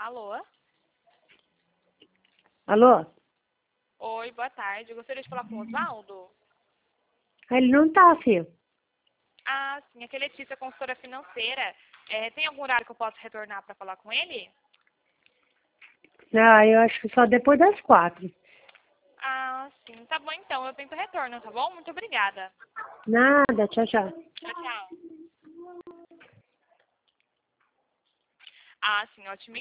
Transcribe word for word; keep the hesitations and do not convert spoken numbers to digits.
Alô? Alô? Oi, boa tarde. Eu gostaria de falar com o Osvaldo. Ele não tá, filho. Ah, sim. Aqui é Letícia, consultora financeira. É, tem algum horário que eu posso retornar para falar com ele? Ah, eu acho que só depois das quatro. Ah, sim. Tá bom, então. Eu tento retorno, tá bom? Muito obrigada. Nada, tchau, tchau. Tchau, tchau. Ah, sim. Ótimo.